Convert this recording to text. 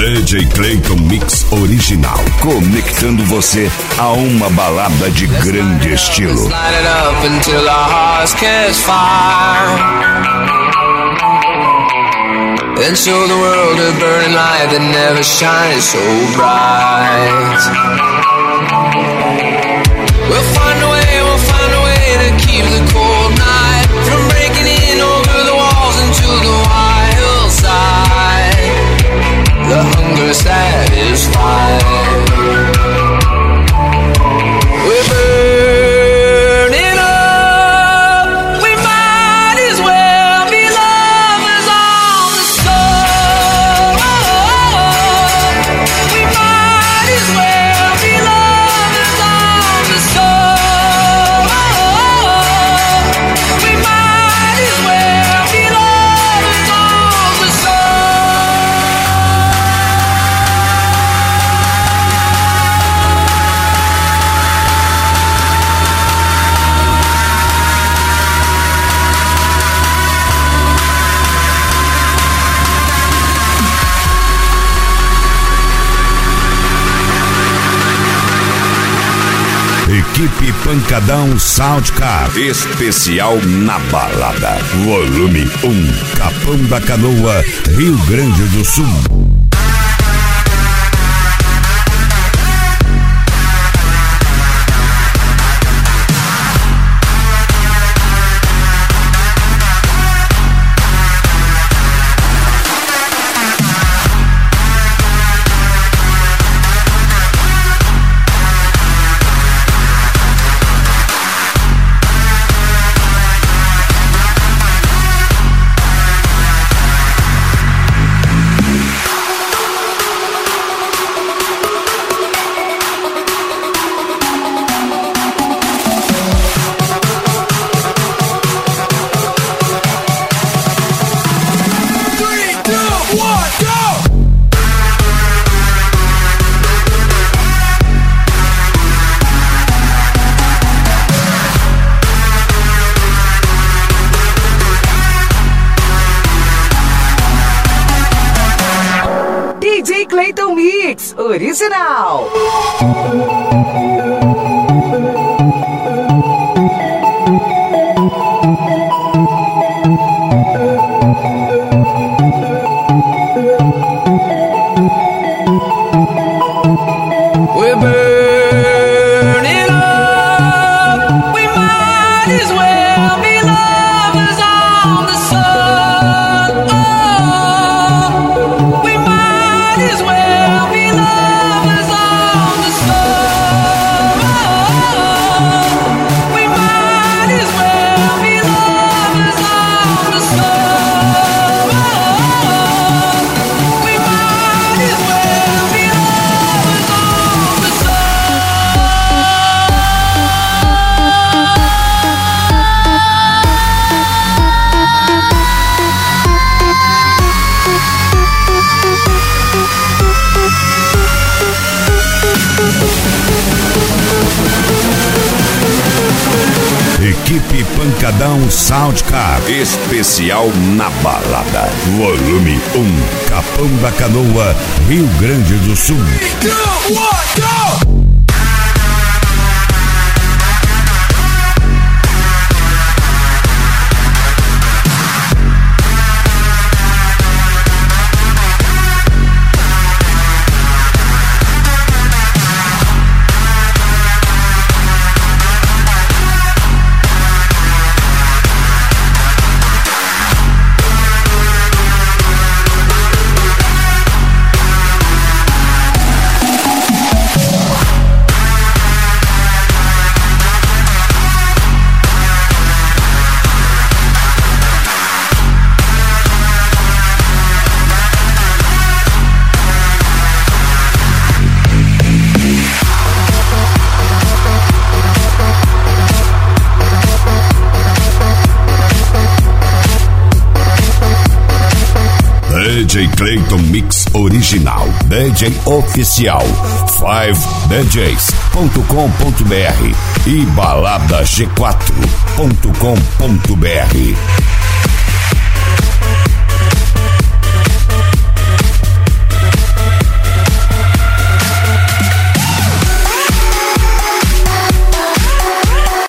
DJ Clayton Mix Original, conectando você a uma balada de grande estilo. And show the world a burning light that never shines so bright. We'll find a way to keep the cold night from breaking in over the walls into the wild side. The hunger satisfied. We're burning up. We might as well be lovers on the sun. We might as well be lovers on the sun. We might as well be lovers on the sun. Equipe Pancadão Soundcar, especial na balada. Volume 1, Capão da Canoa, Rio Grande do Sul. DJ Clayton Mix Original. We're burning up. We might as well be lovers on the sun. Oh, we might as well be lovers on the sun. Oh, we might as well be lovers on the sun. Oh, we might as well be lovers on the sun. Equipe Pancadão Soundcar, especial na balada. Volume 1, Capão da Canoa, Rio Grande do Sul. 3, 2, 1, go! DJ Clayton Mix Original, DJ Oficial, 5DJs.com.br e baladag4.com.br.